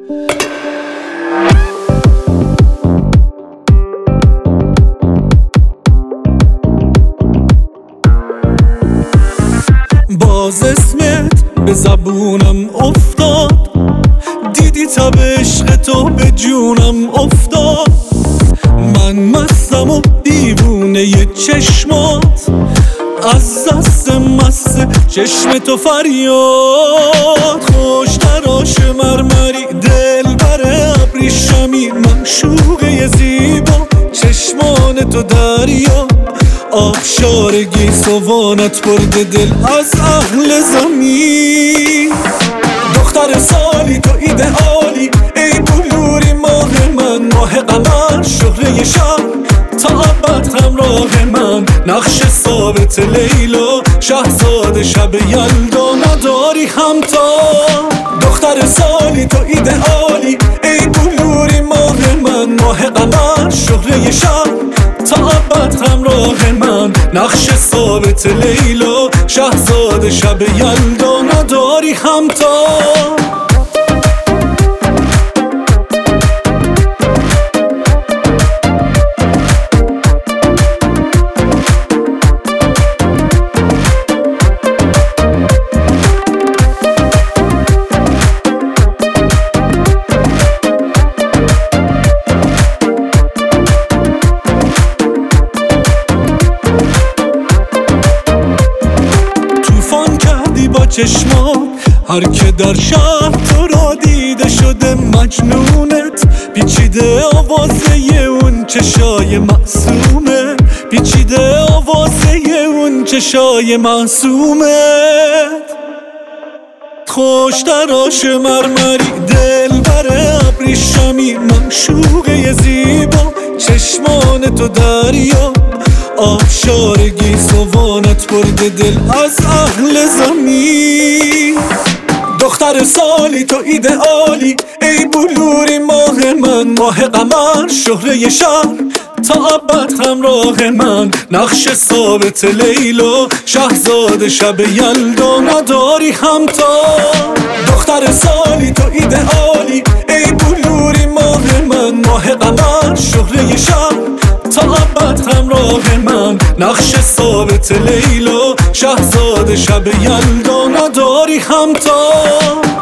باز اسمت به زبونم افتاد، دیدی تب عشق تو به جونم افتاد. من مستم و دیوونه ی چشمات، از دست مست چشم تو فریاد. خوش تراش مرمری دل بر ابریشمی، معشوقه زیبا چشمان تو دریا. آبشار گیسوانت برده دل از اهل زمین. دختر سالی تو ایدئالی، ای بلوری ماه من، ماه قمر شهره شب تا ابد همراه من. نقش ثابت لیلا، شهزاد شب یلدا، نداری همتا. دختر سالی تو ایدئالی، ای بلوری ماه من، ماه قمر شهره شب تا ابد همراه من. نقش ثابت لیلا، شهزاد شب یلدا، نداری همتا. با چشمات هر که در شهر تو را دیده شده مجنونت. پیچیده آوازه اون چشای معصومه، پیچیده آوازه اون چشای معصومت. خوش تراش مرمری دل بر ابریشمی، معشوقه زیبا چشمان تو دریا. آبشار گیسوانت برده دل از اهل زمین. دختر سالی تو ایدئالی، ای بلوری ماه من، ماه قمر شهره شب تا ابد همراه من. نقش ثابت لیلا، شهزاد شب یلدا، نداری همتا. دختر سالی تو ایدئالی، ای بلوری ماه من، ماه قمر شهره شب تا ابد همراه من. نقش ثابت لیلا، شهزاد شب یلدا، نداری همتا.